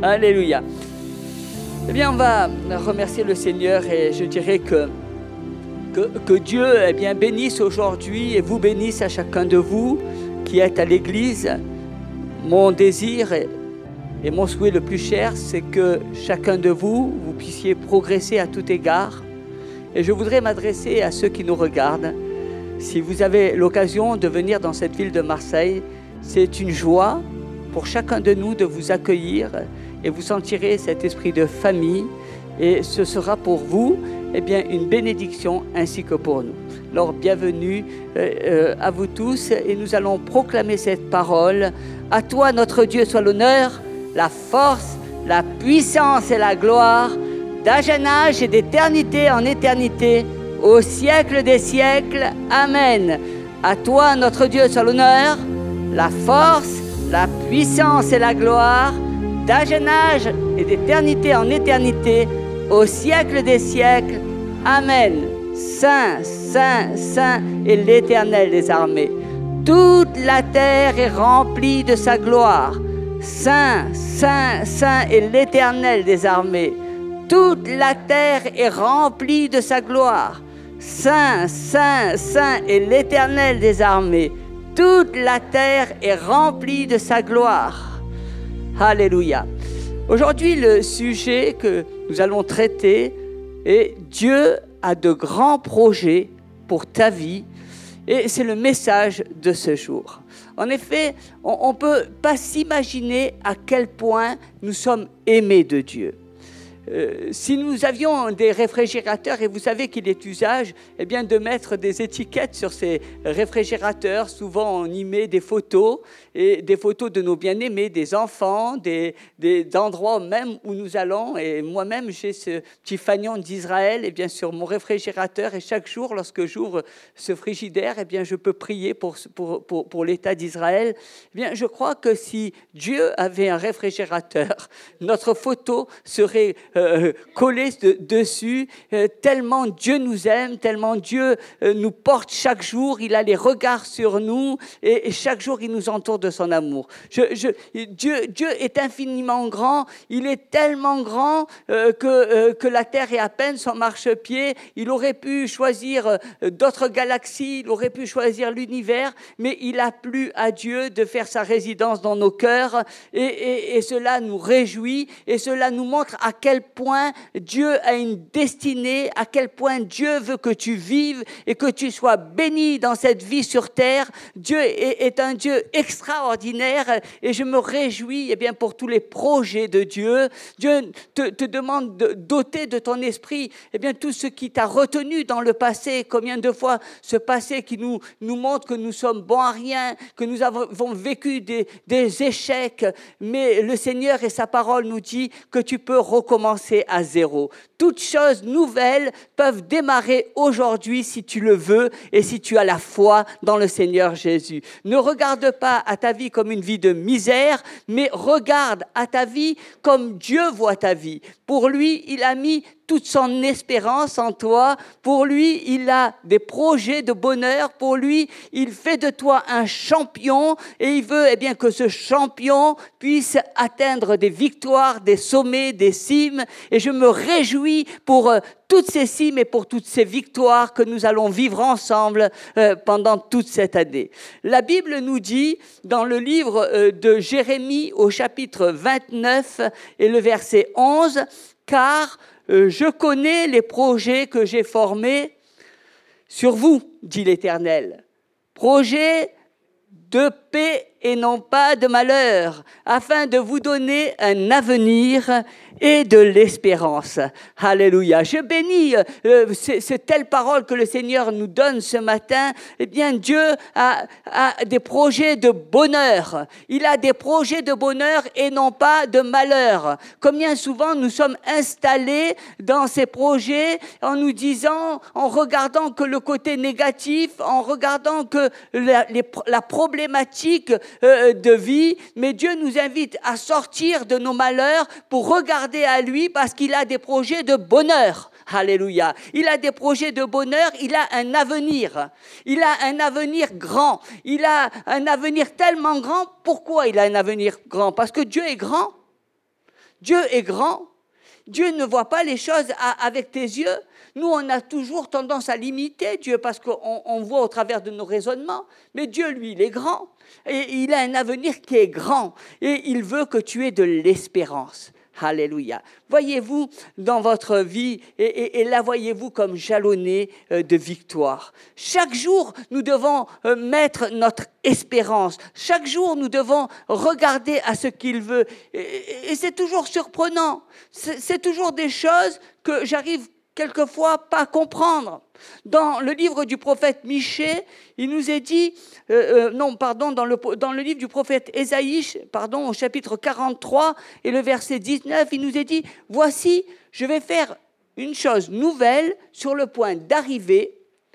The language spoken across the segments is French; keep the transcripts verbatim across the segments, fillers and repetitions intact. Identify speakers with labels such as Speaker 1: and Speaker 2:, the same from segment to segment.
Speaker 1: Alléluia. Eh bien, on va remercier le Seigneur et je dirais que, que, que Dieu eh bien, bénisse aujourd'hui et vous bénisse à chacun de vous qui êtes à l'Église. Mon désir et, et mon souhait le plus cher, c'est que chacun de vous, vous puissiez progresser à tout égard. Et je voudrais m'adresser à ceux qui nous regardent. Si vous avez l'occasion de venir dans cette ville de Marseille, c'est une joie pour chacun de nous de vous accueillir et vous sentirez cet esprit de famille et ce sera pour vous eh bien, une bénédiction ainsi que pour nous. Alors bienvenue euh, euh, à vous tous et nous allons proclamer cette parole. À toi notre Dieu soit l'honneur, la force, la puissance et la gloire d'âge en âge et d'éternité en éternité au siècle des siècles. Amen. À toi notre Dieu soit l'honneur, la force, la puissance et la gloire d'âge en âge et d'éternité en éternité, au siècle des siècles. Amen. Saint, Saint, Saint est l'Éternel des armées. Toute la terre est remplie de sa gloire. Saint, Saint, Saint est l'Éternel des armées. Toute la terre est remplie de sa gloire. Saint, Saint, Saint est l'Éternel des armées. Toute la terre est remplie de sa gloire. Alléluia. Aujourd'hui, le sujet que nous allons traiter est Dieu a de grands projets pour ta vie et c'est le message de ce jour. En effet, on ne peut pas s'imaginer à quel point nous sommes aimés de Dieu. Euh, si nous avions des réfrigérateurs, et vous savez qu'il est usage eh bien, de mettre des étiquettes sur ces réfrigérateurs, souvent on y met des photos, et des photos de nos bien-aimés, des enfants, des, des endroits même où nous allons. Et moi-même, j'ai ce petit fanion d'Israël eh bien, sur mon réfrigérateur, et chaque jour, lorsque j'ouvre ce frigidaire, eh bien, je peux prier pour, pour, pour, pour l'État d'Israël. Eh bien, je crois que si Dieu avait un réfrigérateur, notre photo serait Euh, collé de, dessus, euh, tellement Dieu nous aime, tellement Dieu euh, nous porte chaque jour, il a les regards sur nous et, et chaque jour il nous entoure de son amour. Je, je, Dieu, Dieu est infiniment grand, il est tellement grand euh, que, euh, que la terre est à peine son marchepied. Il aurait pu choisir euh, d'autres galaxies, il aurait pu choisir l'univers, mais il a plu à Dieu de faire sa résidence dans nos cœurs et, et, et cela nous réjouit et cela nous montre à quel point Dieu a une destinée, à quel point Dieu veut que tu vives et que tu sois béni dans cette vie sur terre. Dieu est, est un Dieu extraordinaire et je me réjouis eh bien, pour tous les projets de Dieu. Dieu te, te demande de doter de ton esprit eh bien, tout ce qui t'a retenu dans le passé. Combien de fois ce passé qui nous, nous montre que nous sommes bons à rien, que nous avons vécu des, des échecs, mais le Seigneur et sa parole nous dit que tu peux recommencer à zéro. Toutes choses nouvelles peuvent démarrer aujourd'hui si tu le veux et si tu as la foi dans le Seigneur Jésus. Ne regarde pas à ta vie comme une vie de misère, mais regarde à ta vie comme Dieu voit ta vie. Pour lui, il a mis toute son espérance en toi. Pour lui, il a des projets de bonheur. Pour lui, il fait de toi un champion et il veut eh bien, que ce champion puisse atteindre des victoires, des sommets, des cimes. Et je me réjouis pour euh, toutes ces cimes et pour toutes ces victoires que nous allons vivre ensemble euh, pendant toute cette année. La Bible nous dit dans le livre euh, de Jérémie au chapitre vingt-neuf et le verset onze, « Car euh, je connais les projets que j'ai formés sur vous, dit l'Éternel. Projets de paix et non pas de malheur, afin de vous donner un avenir et de l'espérance. » Alléluia. Je bénis euh, ces, ces telles paroles que le Seigneur nous donne ce matin. Eh bien, Dieu a, a des projets de bonheur. Il a des projets de bonheur et non pas de malheur. Combien souvent nous sommes installés dans ces projets en nous disant, en regardant que le côté négatif, en regardant que la, les, la problématique euh, de vie, mais Dieu nous invite à sortir de nos malheurs pour regarder à lui parce qu'il a des projets de bonheur. Alléluia. Il a des projets de bonheur, il a un avenir. Il a un avenir grand. Il a un avenir tellement grand. Pourquoi il a un avenir grand? Parce que Dieu est grand. Dieu est grand. Dieu ne voit pas les choses à, avec tes yeux. Nous, on a toujours tendance à limiter Dieu parce qu'on on voit au travers de nos raisonnements. Mais Dieu, lui, il est grand. Et il a un avenir qui est grand. Et il veut que tu aies de l'espérance. Alléluia. Voyez-vous dans votre vie, et, et, et la voyez-vous comme jalonnée euh, de victoire. Chaque jour, nous devons euh, mettre notre espérance. Chaque jour, nous devons regarder à ce qu'il veut. Et, et, et c'est toujours surprenant. C'est, c'est toujours des choses que j'arrive quelquefois pas à comprendre. Dans le livre du prophète Michée, il nous est dit, euh, euh, non, pardon, dans le, dans le livre du prophète Ésaïe, pardon, au chapitre quarante-trois et le verset dix-neuf, il nous est dit, voici, je vais faire une chose nouvelle sur le point d'arriver,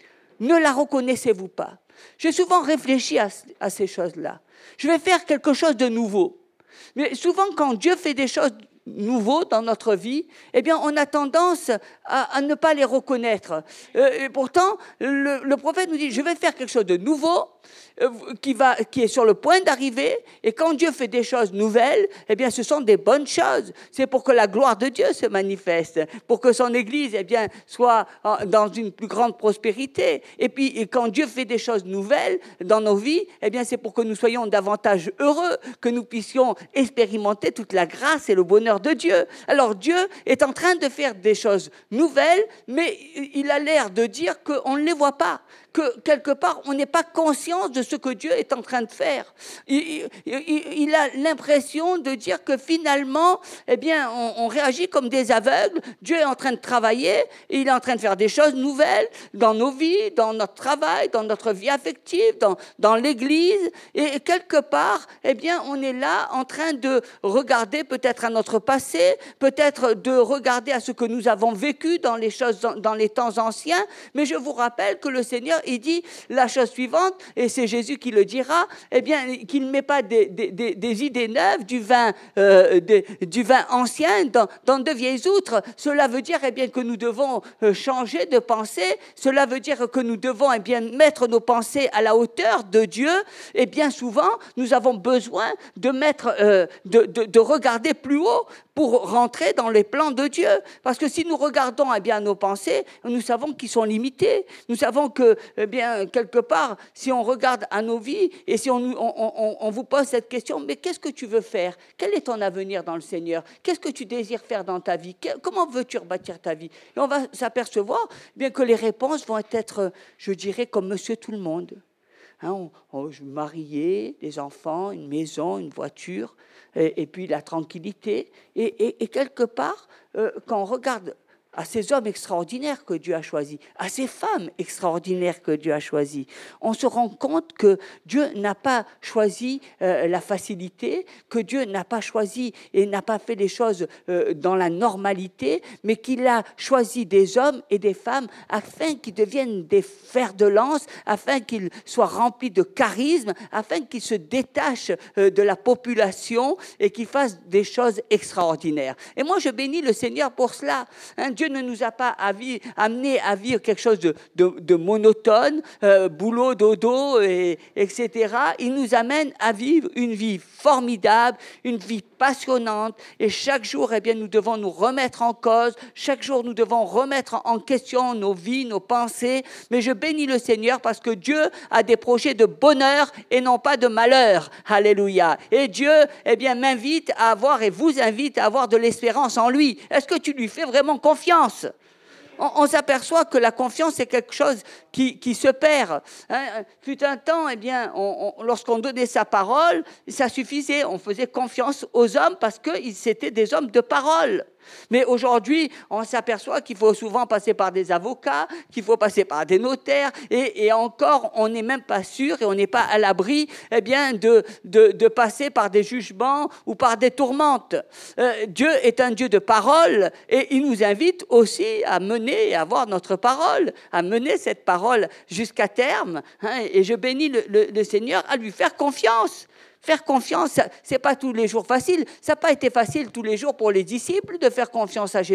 Speaker 1: ne la reconnaissez-vous pas? J'ai souvent réfléchi à, à ces choses-là. Je vais faire quelque chose de nouveau. Mais souvent, quand Dieu fait des choses nouveaux dans notre vie, eh bien, on a tendance à, à ne pas les reconnaître. Euh, et pourtant, le, le prophète nous dit, je vais faire quelque chose de nouveau, euh, qui, va, qui est sur le point d'arriver, et quand Dieu fait des choses nouvelles, eh bien, ce sont des bonnes choses. C'est pour que la gloire de Dieu se manifeste, pour que son Église, eh bien, soit dans une plus grande prospérité. Et puis, et quand Dieu fait des choses nouvelles dans nos vies, eh bien, c'est pour que nous soyons davantage heureux, que nous puissions expérimenter toute la grâce et le bonheur de Dieu. Alors Dieu est en train de faire des choses nouvelles, mais il a l'air de dire qu'on ne les voit pas, que quelque part on n'est pas conscient de ce que Dieu est en train de faire. Il, il, il a l'impression de dire que finalement, eh bien, on, on réagit comme des aveugles. Dieu est en train de travailler, et il est en train de faire des choses nouvelles dans nos vies, dans notre travail, dans notre vie affective, dans, dans l'Église, et quelque part, eh bien, on est là en train de regarder peut-être à notre passé, peut-être de regarder à ce que nous avons vécu dans les choses, dans les temps anciens, mais je vous rappelle que le Seigneur, il dit la chose suivante, et c'est Jésus qui le dira, eh bien, qu'il ne met pas des, des, des, des idées neuves, du vin, euh, des, du vin ancien dans, dans de vieilles outres. Cela veut dire, eh bien, que nous devons changer de pensée, cela veut dire que nous devons, eh bien, mettre nos pensées à la hauteur de Dieu, et bien souvent, nous avons besoin de mettre, euh, de, de, de regarder plus haut pour rentrer dans les plans de Dieu. Parce que si nous regardons eh bien, nos pensées, nous savons qu'ils sont limités. Nous savons que, eh bien, quelque part, si on regarde à nos vies et si on, on, on, on vous pose cette question, mais qu'est-ce que tu veux faire? Quel est ton avenir dans le Seigneur? Qu'est-ce que tu désires faire dans ta vie? Comment veux-tu rebâtir ta vie? Et on va s'apercevoir eh bien, que les réponses vont être, je dirais, comme monsieur tout le monde. Hein, on, on, je marié, des enfants, une maison, une voiture, et, et puis la tranquillité. Et, et, et quelque part, euh, quand on regarde à ces hommes extraordinaires que Dieu a choisis, à ces femmes extraordinaires que Dieu a choisies, on se rend compte que Dieu n'a pas choisi euh, la facilité, que Dieu n'a pas choisi et n'a pas fait les choses euh, dans la normalité, mais qu'il a choisi des hommes et des femmes afin qu'ils deviennent des fers de lance, afin qu'ils soient remplis de charisme, afin qu'ils se détachent euh, de la population et qu'ils fassent des choses extraordinaires. Et moi, je bénis le Seigneur pour cela. Hein, Dieu ne nous a pas amené à vivre quelque chose de, de, de monotone, euh, boulot, dodo, et, etc. Il nous amène à vivre une vie formidable, une vie passionnante. Et chaque jour, eh bien, nous devons nous remettre en cause. Chaque jour, nous devons remettre en question nos vies, nos pensées. Mais je bénis le Seigneur parce que Dieu a des projets de bonheur et non pas de malheur. Alléluia. Et Dieu, eh bien, m'invite à avoir et vous invite à avoir de l'espérance en lui. Est-ce que tu lui fais vraiment confiance? On, on s'aperçoit que la confiance est quelque chose qui, qui se perd. Hein. Fut un temps, eh bien, on, on, lorsqu'on donnait sa parole, ça suffisait. On faisait confiance aux hommes parce qu'ils étaient des hommes de parole. Mais aujourd'hui, on s'aperçoit qu'il faut souvent passer par des avocats, qu'il faut passer par des notaires, et, et encore, on n'est même pas sûr et on n'est pas à l'abri eh bien, de, de, de passer par des jugements ou par des tourmentes. Euh, Dieu est un Dieu de parole et il nous invite aussi à mener et à avoir notre parole, à mener cette parole jusqu'à terme. Hein, et je bénis le, le, le Seigneur à lui faire confiance. Faire confiance, c'est pas tous les jours facile. Ça n'a pas été facile tous les jours pour les disciples de faire confiance à Jésus.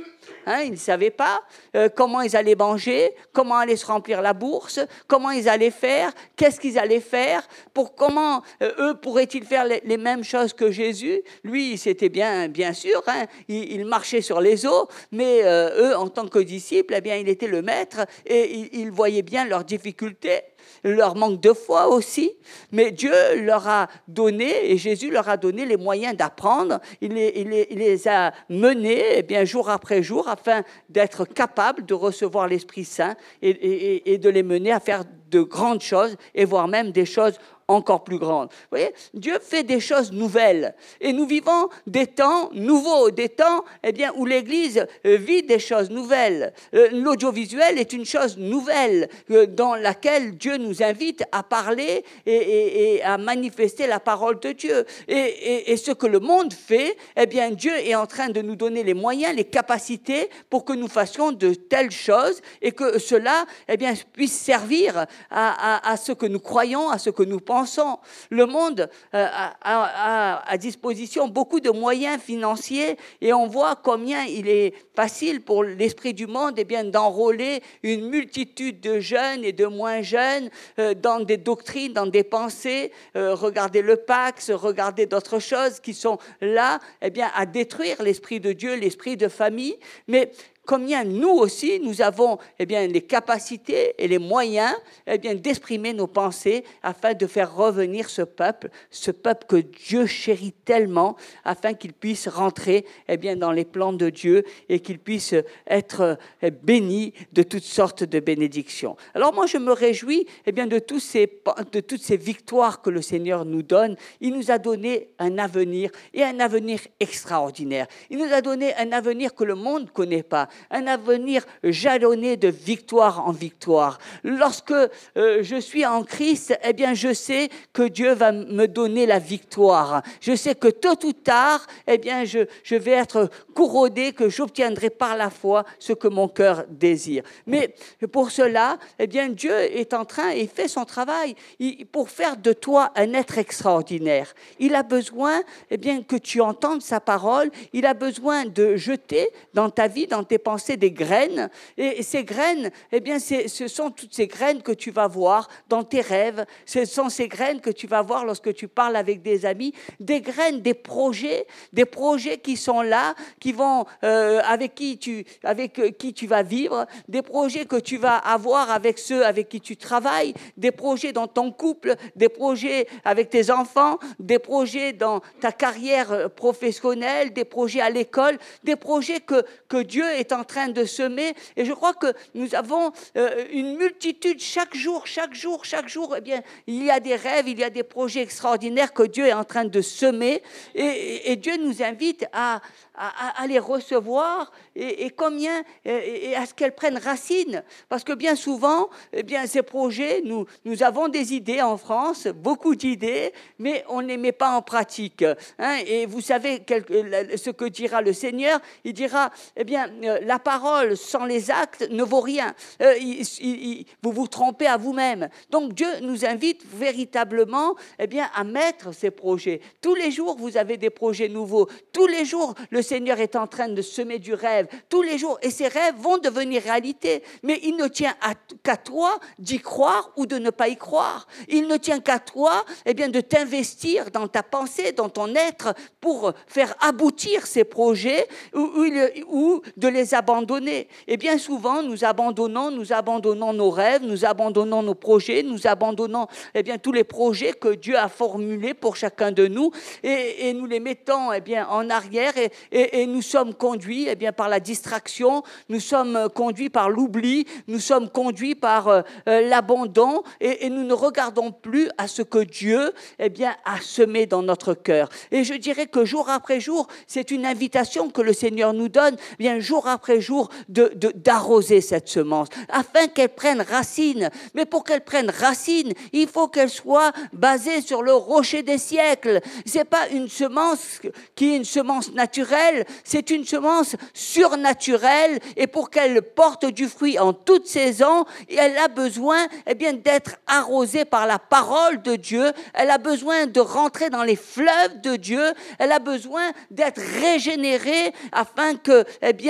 Speaker 1: Hein, ils ne savaient pas euh, comment ils allaient manger, comment allait se remplir la bourse, comment ils allaient faire, qu'est-ce qu'ils allaient faire, pour comment euh, eux pourraient-ils faire les, les mêmes choses que Jésus. Lui, c'était bien, bien sûr, hein, il, il marchait sur les eaux, mais euh, eux, en tant que disciples, eh bien, il était le maître et il, il voyait bien leurs difficultés, leur manque de foi aussi, mais Dieu leur a donné, et Jésus leur a donné les moyens d'apprendre, il les, il les, il les a menés eh bien, jour après jour, afin d'être capables de recevoir l'Esprit Saint et, et, et de les mener à faire de grandes choses, et voire même des choses encore plus grandes. Vous voyez, Dieu fait des choses nouvelles, et nous vivons des temps nouveaux, des temps eh bien, où l'Église vit des choses nouvelles. L'audiovisuel est une chose nouvelle dans laquelle Dieu nous invite à parler et, et, et à manifester la parole de Dieu. Et, et, et ce que le monde fait, eh bien, Dieu est en train de nous donner les moyens, les capacités pour que nous fassions de telles choses et que cela eh bien, puisse servir à, à, à ce que nous croyons, à ce que nous pensons. Le monde euh, a, a, a à disposition beaucoup de moyens financiers et on voit combien il est facile pour l'esprit du monde eh bien, d'enrôler une multitude de jeunes et de moins jeunes euh, dans des doctrines, dans des pensées. Euh, regardez le Pax, regardez d'autres choses qui sont là eh bien, à détruire l'esprit de Dieu, l'esprit de famille. Mais combien nous aussi, nous avons eh bien, les capacités et les moyens eh bien, d'exprimer nos pensées afin de faire revenir ce peuple, ce peuple que Dieu chérit tellement, afin qu'il puisse rentrer eh bien, dans les plans de Dieu et qu'il puisse être eh, béni de toutes sortes de bénédictions. Alors moi, je me réjouis eh bien, de, tous ces, de toutes ces victoires que le Seigneur nous donne. Il nous a donné un avenir et un avenir extraordinaire. Il nous a donné un avenir que le monde ne connaît pas. Un avenir jalonné de victoire en victoire. Lorsque euh, je suis en Christ, eh bien, je sais que Dieu va me donner la victoire. Je sais que tôt ou tard, eh bien, je, je vais être couronné, que j'obtiendrai par la foi ce que mon cœur désire. Mais pour cela, eh bien, Dieu est en train et fait son travail il, pour faire de toi un être extraordinaire. Il a besoin, eh bien, que tu entendes sa parole. Il a besoin de jeter dans ta vie, dans tes pensées, des graines. Et ces graines, eh bien, c'est, ce sont toutes ces graines que tu vas voir dans tes rêves. Ce sont ces graines que tu vas voir lorsque tu parles avec des amis. Des graines, des projets, des projets qui sont là, qui vont, euh, avec qui tu, avec qui tu vas vivre. Des projets que tu vas avoir avec ceux avec qui tu travailles. Des projets dans ton couple, des projets avec tes enfants, des projets dans ta carrière professionnelle, des projets à l'école, des projets que, que Dieu est en train de semer. Et je crois que nous avons euh, une multitude chaque jour, chaque jour, chaque jour. Eh bien, il y a des rêves, il y a des projets extraordinaires que Dieu est en train de semer. Et, et, et Dieu nous invite à, à, à les recevoir et, et combien et, et à ce qu'elles prennent racine. Parce que bien souvent, eh bien, ces projets, nous, nous avons des idées en France, beaucoup d'idées, mais on ne les met pas en pratique. Hein. Et vous savez quel, ce que dira le Seigneur. Il dira, eh bien, la parole sans les actes ne vaut rien. Euh, il, il, vous vous trompez à vous-même. Donc Dieu nous invite véritablement eh bien, à mettre ces projets. Tous les jours, vous avez des projets nouveaux. Tous les jours, le Seigneur est en train de semer du rêve. Tous les jours. Et ces rêves vont devenir réalité. Mais il ne tient à, qu'à toi d'y croire ou de ne pas y croire. Il ne tient qu'à toi eh bien, de t'investir dans ta pensée, dans ton être, pour faire aboutir ces projets ou, ou, ou de les abandonner. Et bien souvent, nous abandonnons, nous abandonnons nos rêves, nous abandonnons nos projets, nous abandonnons eh bien, tous les projets que Dieu a formulés pour chacun de nous et, et nous les mettons eh bien, en arrière et, et, et nous sommes conduits eh bien, par la distraction, nous sommes conduits par l'oubli, nous sommes conduits par euh, l'abandon et, et nous ne regardons plus à ce que Dieu eh bien, a semé dans notre cœur. Et je dirais que jour après jour, c'est une invitation que le Seigneur nous donne, eh bien, jour après jour, de, de, d'arroser cette semence, afin qu'elle prenne racine. Mais pour qu'elle prenne racine, il faut qu'elle soit basée sur le rocher des siècles. C'est pas une semence qui est une semence naturelle, c'est une semence surnaturelle, et pour qu'elle porte du fruit en toute saison, elle a besoin eh bien, d'être arrosée par la parole de Dieu, elle a besoin de rentrer dans les fleuves de Dieu, elle a besoin d'être régénérée afin que eh bien, tout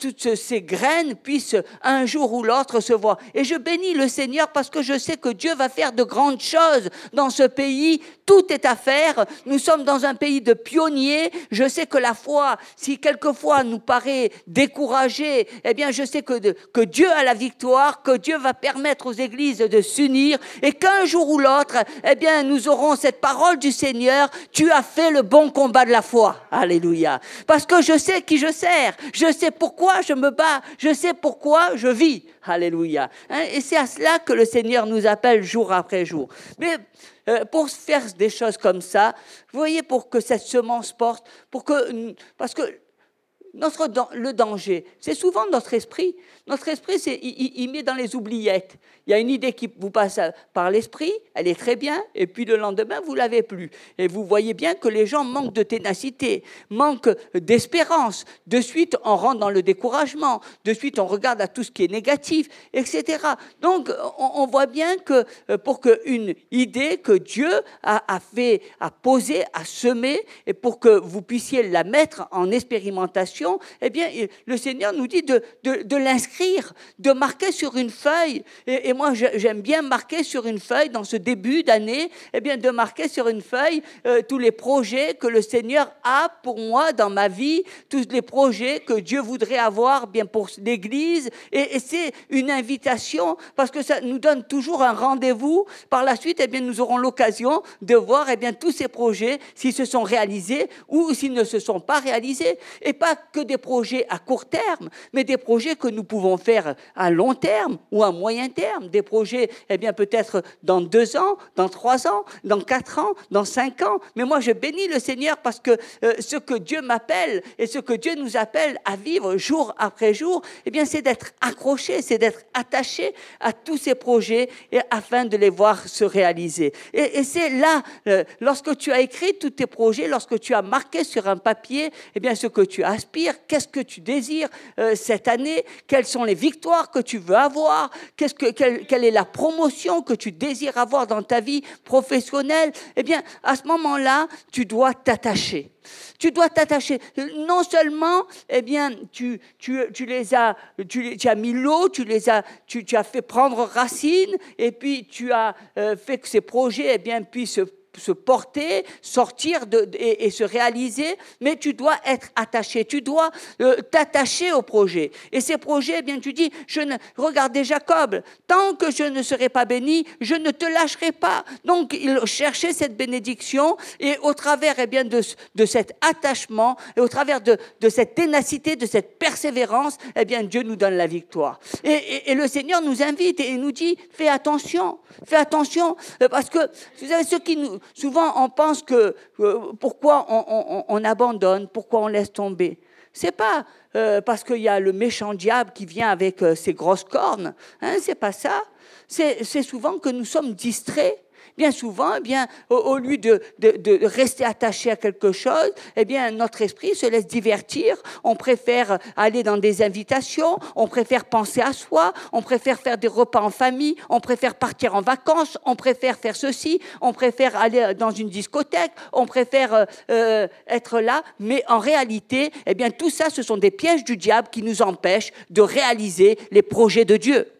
Speaker 1: toutes ces graines puissent un jour ou l'autre se voir. Et je bénis le Seigneur parce que je sais que Dieu va faire de grandes choses dans ce pays. Tout est à faire. Nous sommes dans un pays de pionniers. Je sais que la foi, si quelquefois nous paraît découragée, eh bien je sais que, de, que Dieu a la victoire, que Dieu va permettre aux églises de s'unir et qu'un jour ou l'autre, eh bien nous aurons cette parole du Seigneur. Tu as fait le bon combat de la foi. Alléluia. Parce que je sais qui je sers. Je sais pourquoi je me bats. Je sais pourquoi je vis. Alléluia. Hein, et c'est à cela que le Seigneur nous appelle jour après jour. Mais euh, pour faire des choses comme ça, vous voyez, pour que cette semence porte, pour que, parce que notre, le danger, c'est souvent notre esprit. Notre esprit, c'est, il, il met dans les oubliettes. Il y a une idée qui vous passe par l'esprit, elle est très bien, et puis le lendemain, vous ne l'avez plus. Et vous voyez bien que les gens manquent de ténacité, manquent d'espérance. De suite, on rentre dans le découragement. De suite, on regarde à tout ce qui est négatif, et cetera. Donc, on, on voit bien que pour qu'une idée que Dieu a, a fait, a posée, a semée, et pour que vous puissiez la mettre en expérimentation, eh bien, le Seigneur nous dit de, de, de l'inscrire, de marquer sur une feuille. Et, et moi, j'aime bien marquer sur une feuille, dans ce début d'année, eh bien, de marquer sur une feuille euh, tous les projets que le Seigneur a pour moi dans ma vie, tous les projets que Dieu voudrait avoir bien pour l'Église. Et, et c'est une invitation, parce que ça nous donne toujours un rendez-vous. Par la suite, eh bien, nous aurons l'occasion de voir eh bien, tous ces projets, s'ils se sont réalisés ou s'ils ne se sont pas réalisés. Et pas que des projets à court terme, mais des projets que nous pouvons faire à long terme ou à moyen terme. Des projets, eh bien, peut-être dans deux ans, dans trois ans, dans quatre ans, dans cinq ans. Mais moi, je bénis le Seigneur parce que euh, ce que Dieu m'appelle et ce que Dieu nous appelle à vivre jour après jour, eh bien, c'est d'être accroché, c'est d'être attaché à tous ces projets et afin de les voir se réaliser. Et, et c'est là, euh, lorsque tu as écrit tous tes projets, lorsque tu as marqué sur un papier, eh bien, ce que tu aspires, qu'est-ce que tu désires euh, cette année, quelles sont les victoires que tu veux avoir, qu'est-ce que, quelle, quelle est la promotion que tu désires avoir dans ta vie professionnelle, eh bien, à ce moment-là, tu dois t'attacher. Tu dois t'attacher. Non seulement, eh bien, tu, tu, tu les as, tu, tu as mis l'eau, tu les as, tu, tu as fait prendre racine, et puis tu as euh, fait que ces projets, eh bien, puissent se porter, sortir de, et, et se réaliser, mais tu dois être attaché, tu dois euh, t'attacher au projet. Et ces projets, eh bien, tu dis, je ne, regardez Jacob, tant que je ne serai pas béni, je ne te lâcherai pas. Donc, il cherchait cette bénédiction, et au travers, eh bien, de, de cet attachement, et au travers de, de cette ténacité, de cette persévérance, eh bien, Dieu nous donne la victoire. Et, et, et le Seigneur nous invite et nous dit, fais attention, fais attention, parce que, vous savez, ceux qui nous souvent, on pense que euh, pourquoi on, on, on abandonne, pourquoi on laisse tomber. C'est pas euh, parce qu'il y a le méchant diable qui vient avec euh, ses grosses cornes. Hein, c'est pas ça. C'est, c'est souvent que nous sommes distraits. Bien souvent, eh bien, au, au lieu de, de, de rester attaché à quelque chose, eh bien, notre esprit se laisse divertir. On préfère aller dans des invitations, on préfère penser à soi, on préfère faire des repas en famille, on préfère partir en vacances, on préfère faire ceci, on préfère aller dans une discothèque, on préfère euh, être là. Mais en réalité, eh bien, tout ça, ce sont des pièges du diable qui nous empêchent de réaliser les projets de Dieu.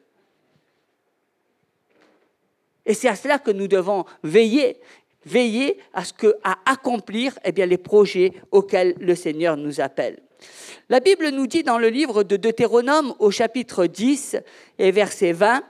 Speaker 1: Et c'est à cela que nous devons veiller, veiller à, ce que, à accomplir eh bien, les projets auxquels le Seigneur nous appelle. La Bible nous dit dans le livre de Deutéronome, au chapitre dix et verset vingt,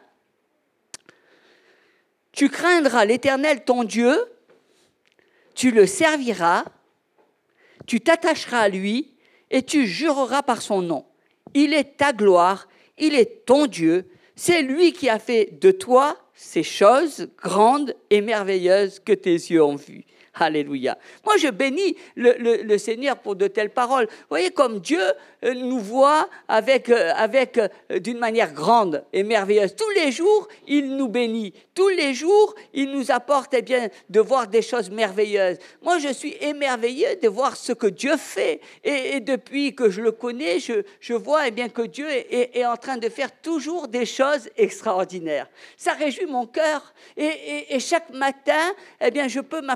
Speaker 1: « Tu craindras l'Éternel ton Dieu, tu le serviras, tu t'attacheras à lui et tu jureras par son nom. Il est ta gloire, il est ton Dieu, c'est lui qui a fait de toi ces choses grandes et merveilleuses que tes yeux ont vues. » Alléluia. Moi, je bénis le, le, le Seigneur pour de telles paroles. Vous voyez, comme Dieu nous voit avec, avec, d'une manière grande et merveilleuse. Tous les jours, il nous bénit. Tous les jours, il nous apporte eh bien, de voir des choses merveilleuses. Moi, je suis émerveillé de voir ce que Dieu fait. Et, et depuis que je le connais, je, je vois eh bien, que Dieu est, est en train de faire toujours des choses extraordinaires. Ça réjouit mon cœur. Et, et, et chaque matin, eh bien, je peux m'apercevoir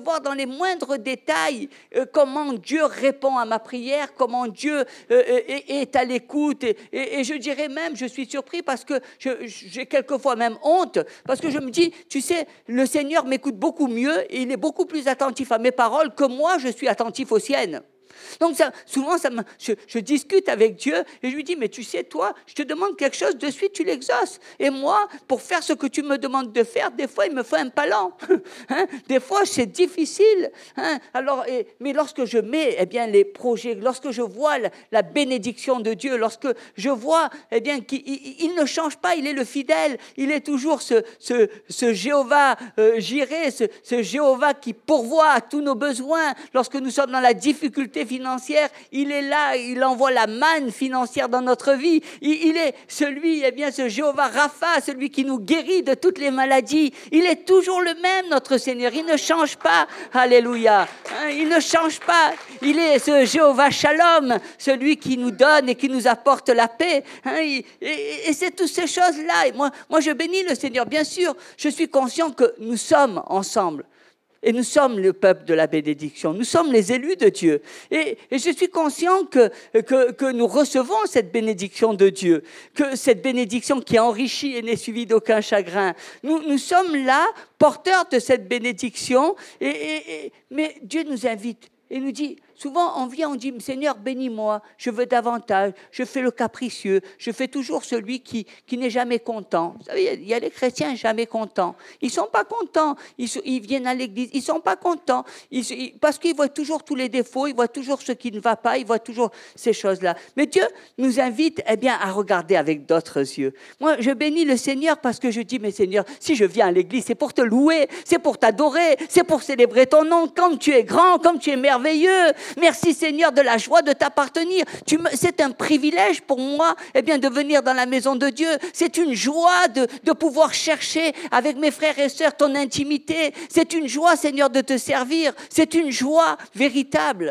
Speaker 1: voir dans les moindres détails euh, comment Dieu répond à ma prière, comment Dieu euh, est, est à l'écoute. Et, et, et je dirais même, je suis surpris parce que je, j'ai quelquefois même honte, parce que je me dis, tu sais, le Seigneur m'écoute beaucoup mieux et il est beaucoup plus attentif à mes paroles que moi, je suis attentif aux siennes. Donc ça, souvent, ça me, je, je discute avec Dieu et je lui dis, mais tu sais, toi, je te demande quelque chose, de suite, tu l'exauces. Et moi, pour faire ce que tu me demandes de faire, des fois, il me faut un palan. Hein? Des fois, c'est difficile. Hein? Alors, et, mais lorsque je mets eh bien, les projets, lorsque je vois la, la bénédiction de Dieu, lorsque je vois eh bien, qu'il il, il ne change pas, il est le fidèle, il est toujours ce, ce, ce Jéhovah euh, Jireh, ce, ce Jéhovah qui pourvoit à tous nos besoins lorsque nous sommes dans la difficulté financière, il est là, il envoie la manne financière dans notre vie. Il, il est celui, eh bien, ce Jéhovah Rapha, celui qui nous guérit de toutes les maladies. Il est toujours le même, notre Seigneur. Il ne change pas. Alléluia. Hein, il ne change pas. Il est ce Jéhovah Shalom, celui qui nous donne et qui nous apporte la paix. Hein, et, et, et c'est toutes ces choses-là. Et moi, moi, je bénis le Seigneur. Bien sûr, je suis conscient que nous sommes ensemble. Et nous sommes le peuple de la bénédiction. Nous sommes les élus de Dieu. Et, et je suis conscient que, que, que nous recevons cette bénédiction de Dieu, que cette bénédiction qui enrichit et n'est suivie d'aucun chagrin. Nous, nous sommes là, porteurs de cette bénédiction, et, et, et, mais Dieu nous invite et nous dit, souvent on vient, on dit, Seigneur, bénis-moi, je veux davantage, je fais le capricieux, je fais toujours celui qui, qui n'est jamais content. Vous savez, il y a les chrétiens jamais contents. Ils ne sont pas contents, ils, ils viennent à l'église, ils ne sont pas contents, ils, ils, parce qu'ils voient toujours tous les défauts, ils voient toujours ce qui ne va pas, ils voient toujours ces choses-là. Mais Dieu nous invite eh bien, à regarder avec d'autres yeux. Moi, je bénis le Seigneur parce que je dis, mais Seigneur, si je viens à l'église, c'est pour te louer, c'est pour t'adorer, c'est pour célébrer ton nom, comme tu es grand, comme tu es merveilleux. Merci Seigneur de la joie de t'appartenir. Tu me, c'est un privilège pour moi eh bien, de venir dans la maison de Dieu. C'est une joie de, de pouvoir chercher avec mes frères et sœurs ton intimité. C'est une joie Seigneur de te servir. C'est une joie véritable.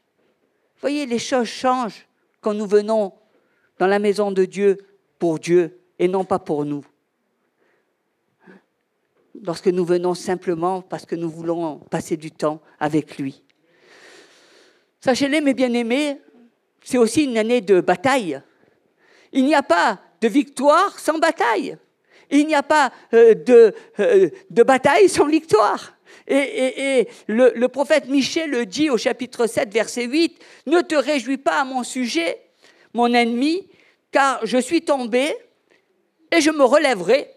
Speaker 1: Vous voyez, les choses changent quand nous venons dans la maison de Dieu pour Dieu et non pas pour nous. Lorsque nous venons simplement parce que nous voulons passer du temps avec lui. Sachez-le, mes bien-aimés, c'est aussi une année de bataille. Il n'y a pas de victoire sans bataille. Il n'y a pas euh, de, euh, de bataille sans victoire. Et, et, et le, le prophète Michée le dit au chapitre sept, verset huit, « Ne te réjouis pas à mon sujet, mon ennemi, car je suis tombé et je me relèverai.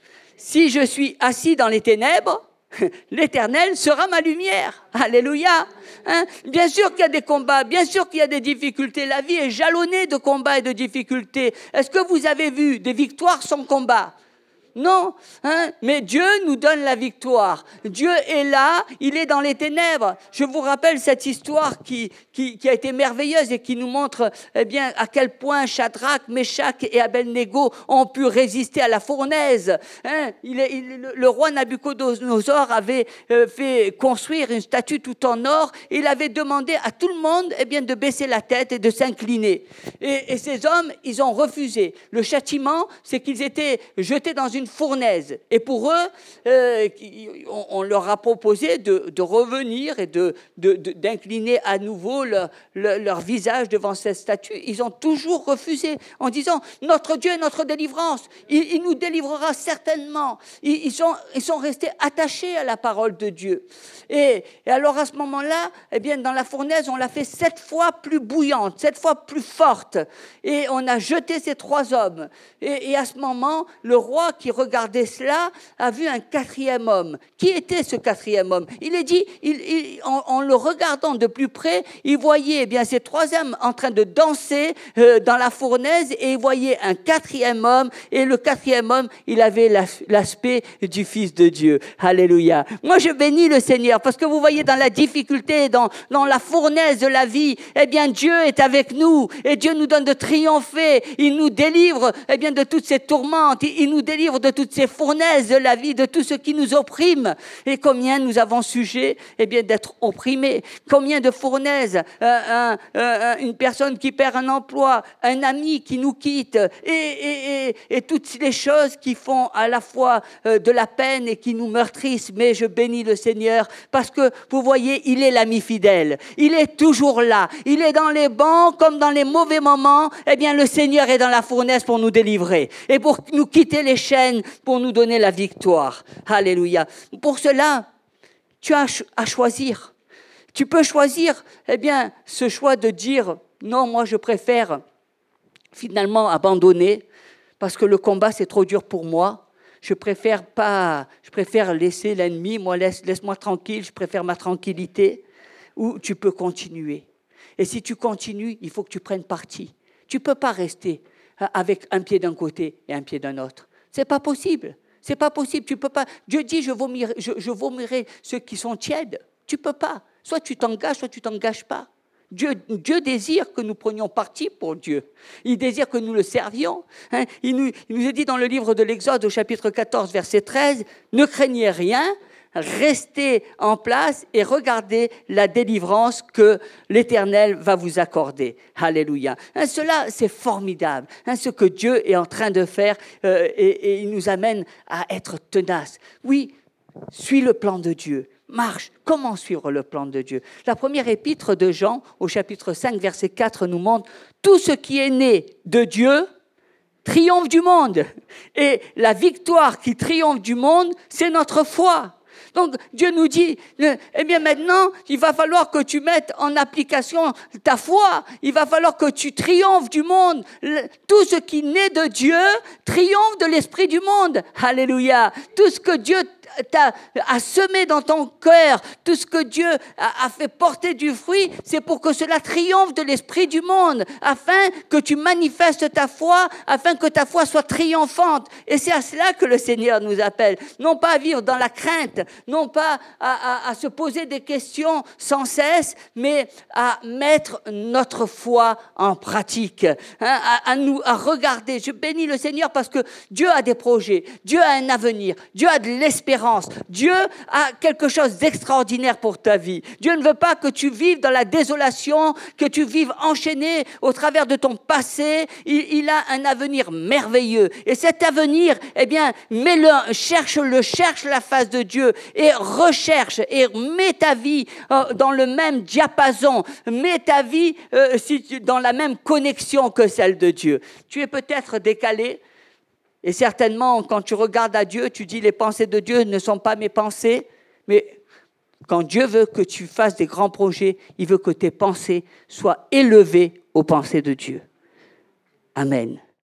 Speaker 1: Si je suis assis dans les ténèbres, l'Éternel sera ma lumière. » Alléluia. Hein? Bien sûr qu'il y a des combats, bien sûr qu'il y a des difficultés. La vie est jalonnée de combats et de difficultés. Est-ce que vous avez vu des victoires sans combat ? Non, hein? Mais Dieu nous donne la victoire. Dieu est là, il est dans les ténèbres. Je vous rappelle cette histoire qui, qui, qui a été merveilleuse et qui nous montre eh bien, à quel point Shadrach, Meshach et Abednego ont pu résister à la fournaise. Hein? Il est, il, le, le roi Nabuchodonosor avait euh, fait construire une statue tout en or et il avait demandé à tout le monde eh bien, de baisser la tête et de s'incliner. Et, et ces hommes, ils ont refusé. Le châtiment, c'est qu'ils étaient jetés dans une fournaise. Et pour eux, euh, on, on leur a proposé de, de revenir et de, de, de, d'incliner à nouveau leur, leur, leur visage devant cette statue. Ils ont toujours refusé en disant « Notre Dieu est notre délivrance. Il, il nous délivrera certainement. » Ils, ils, sont, ils sont restés attachés à la parole de Dieu. Et, et alors à ce moment-là, eh bien, dans la fournaise, on l'a fait sept fois plus bouillante, sept fois plus forte. Et on a jeté ces trois hommes. Et, et à ce moment, le roi qui regardait cela a vu un quatrième homme. Qui était ce quatrième homme ? Il est dit, il, il, en, en le regardant de plus près, il voyait eh bien, ces trois hommes en train de danser euh, dans la fournaise et il voyait un quatrième homme. Et le quatrième homme, il avait l'aspect du Fils de Dieu. Alléluia. Moi, je bénis le Seigneur parce que vous voyez dans la difficulté, dans, dans la fournaise de la vie, eh bien, Dieu est avec nous et Dieu nous donne de triompher. Il nous délivre eh bien, de toutes ces tourmentes. Il, il nous délivre de toutes ces fournaises de la vie, de tout ce qui nous opprime. Et combien nous avons sujet, eh bien, d'être opprimés. Combien de fournaises, euh, un, euh, une personne qui perd un emploi, un ami qui nous quitte, et, et, et, et toutes les choses qui font à la fois euh, de la peine et qui nous meurtrissent. Mais je bénis le Seigneur parce que, vous voyez, il est l'ami fidèle. Il est toujours là. Il est dans les bons comme dans les mauvais moments. Eh bien, le Seigneur est dans la fournaise pour nous délivrer et pour nous quitter les chaînes, pour nous donner la victoire. Alléluia. Pour cela, tu as à choisir. Tu peux choisir, eh bien, ce choix de dire, non, moi je préfère finalement abandonner parce que le combat c'est trop dur pour moi. Je préfère pas, je préfère laisser l'ennemi, moi laisse, laisse-moi tranquille, je préfère ma tranquillité. Ou tu peux continuer. Et si tu continues, il faut que tu prennes parti. Tu peux pas rester avec un pied d'un côté et un pied d'un autre. C'est pas possible. C'est pas possible. Tu peux pas. Dieu dit, je vomirai, je, je vomirai ceux qui sont tièdes. Tu peux pas. Soit tu t'engages, soit tu t'engages pas. Dieu, Dieu désire que nous prenions parti pour Dieu. Il désire que nous le servions. Hein. Il, nous, il nous est dit dans le livre de l'Exode, au chapitre quatorze, verset treize, « Ne craignez rien, restez en place et regardez la délivrance que l'Éternel va vous accorder. » Alléluia. Hein, cela, c'est formidable. Hein, ce que Dieu est en train de faire euh, et, et il nous amène à être tenaces. Oui, suis le plan de Dieu. Marche. Comment suivre le plan de Dieu? La première épître de Jean, au chapitre cinq, verset quatre, nous montre « Tout ce qui est né de Dieu triomphe du monde. » Et la victoire qui triomphe du monde, c'est notre foi. Donc Dieu nous dit, eh bien maintenant, il va falloir que tu mettes en application ta foi. Il va falloir que tu triomphes du monde. Tout ce qui naît de Dieu triomphe de l'esprit du monde. Alléluia. Tout ce que Dieu t'a a semé dans ton cœur, tout ce que Dieu a, a fait porter du fruit, c'est pour que cela triomphe de l'esprit du monde, afin que tu manifestes ta foi, afin que ta foi soit triomphante. Et c'est à cela que le Seigneur nous appelle. Non pas à vivre dans la crainte, non pas à, à, à se poser des questions sans cesse, mais à mettre notre foi en pratique, hein, à, à nous, à regarder. Je bénis le Seigneur parce que Dieu a des projets, Dieu a un avenir, Dieu a de l'espérance. Dieu a quelque chose d'extraordinaire pour ta vie. Dieu ne veut pas que tu vives dans la désolation, que tu vives enchaîné au travers de ton passé. Il, il a un avenir merveilleux. Et cet avenir, eh bien, mets-le, cherche-le, cherche la face de Dieu et recherche et mets ta vie euh, dans le même diapason. Mets ta vie euh, si tu, dans la même connexion que celle de Dieu. Tu es peut-être décalé. Et certainement, quand tu regardes à Dieu, tu dis les pensées de Dieu ne sont pas mes pensées. Mais quand Dieu veut que tu fasses des grands projets, il veut que tes pensées soient élevées aux pensées de Dieu. Amen.